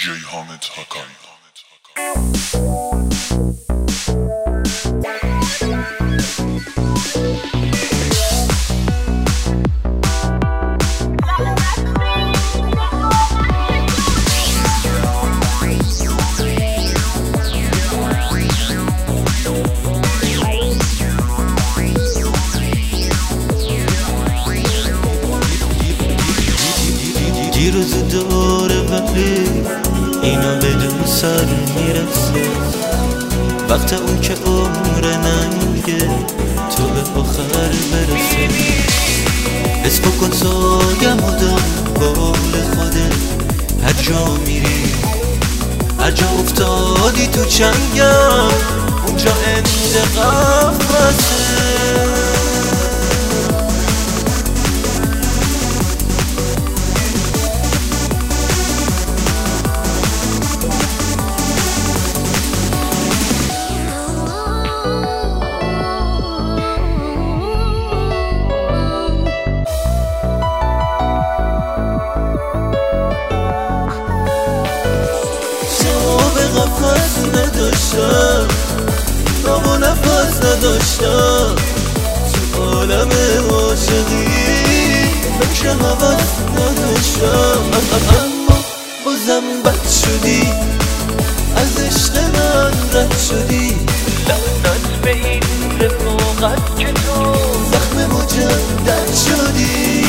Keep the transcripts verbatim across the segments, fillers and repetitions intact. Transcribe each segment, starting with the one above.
جی حامد حکایی. روز دوره ولی اینا بدون سر میرسه، وقت اون که عمر نمیگه تو به آخر برسه. اسم کن ساگم و دار بال خودت، هر جا میری هر جا افتادی تو چنگم اونجا انتقام بسه. نفس نداشتم، راه و نفس نداشتم تو عالم عاشقی، بهش حوض نداشتم. اما بازم بد شدی، از عشق من رد شدی. لعنت به این رفاقت که تو زخم مجدد شدی.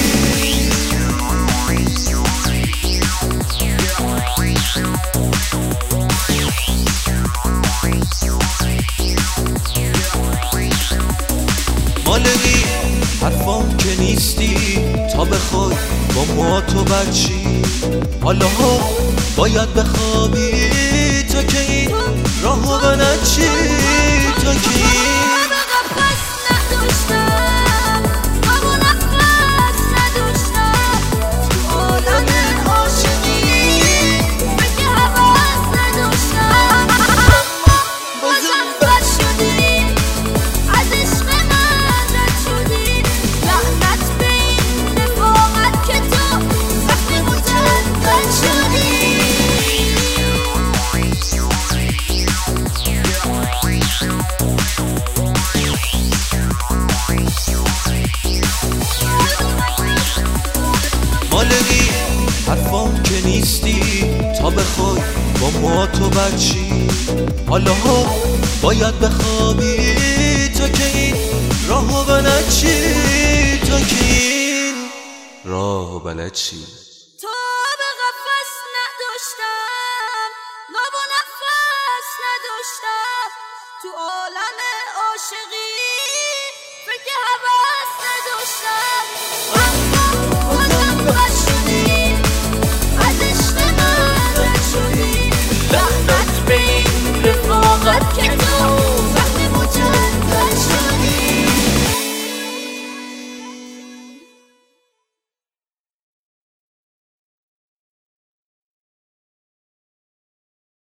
مالگی حرفام که نیستی تا بخوای با ما تو بچی. حالا ها باید بخوابی تا که این راهو بنچی، تا که این مالگی حرفام که نیستی تا بخوای با ما تو بچی. حالا ها باید بخوابی تا که این راهو بلد چی، تا که این راهو بلد چی. تو به قفس نداشتم، لب و نفس نداشتم تو عالم عاشقی.